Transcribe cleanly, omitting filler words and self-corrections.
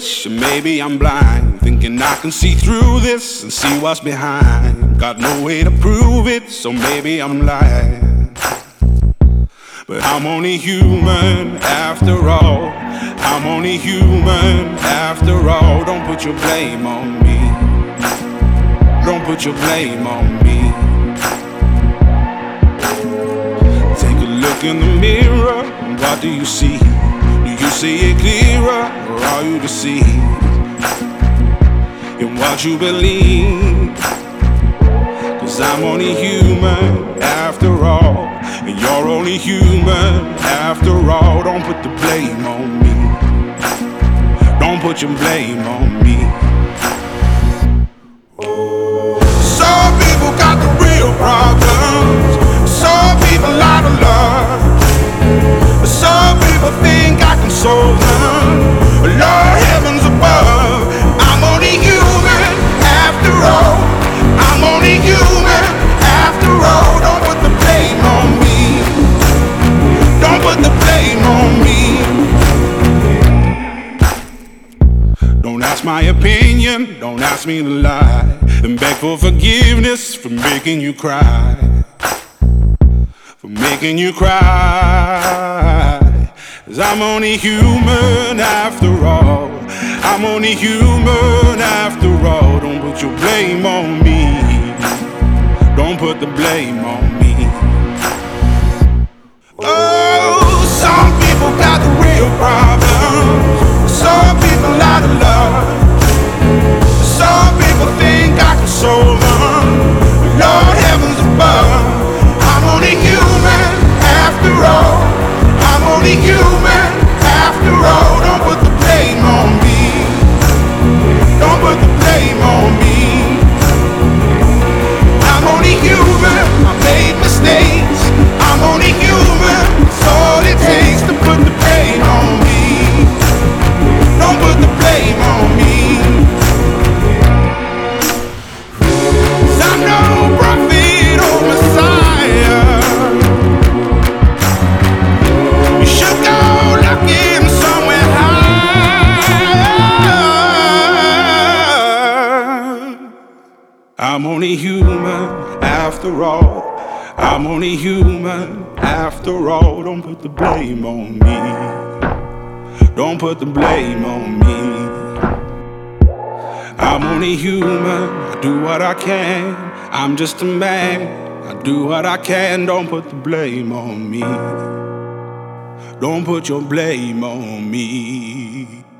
foolish, or maybe I'm blind, thinking I can see through this and see what's behind. Got no way to prove it, so maybe I'm lying. But I'm only human after all. I'm only human after all. Don't put your blame on me. Don't put your blame on me. Take a look in the mirror, what do you see? Do you see it clearer, or are you deceived in what you believe? 'Cause I'm only human after all, and you're only human after all. Don't put the blame on me. Don't put your blame on me. Some people got the real problems. Some people out of love. Some people think I can solve them. Lord, heavens above, I'm only human after all. I'm only human after all. Don't put the blame on me. Don't put the blame on me. Don't ask my opinion, don't ask me to lie, and beg for forgiveness for making you cry. For making you cry. 'Cause I'm only human after all. I'm only human after all. Don't put your blame on me. Don't put the blame on me. Oh, some people got the real problems. Some people out of love. Some people think I can solve them. Lord, heavens above, I'm only human after all. I'm only human after all. Don't put the blame on me. Don't put the blame on me. I'm only human, I made mistakes. I'm only human, it's all it takes to put the blame on me. Don't put the blame on me. 'Cause I'm no prophet or Messiah. You should go looking somewhere higher. I'm only human after all. I'm only human after all. Don't put the blame on me. Don't put the blame on me. I'm only human, I do what I can. I'm just a man, I do what I can. Don't put the blame on me. Don't put your blame on me.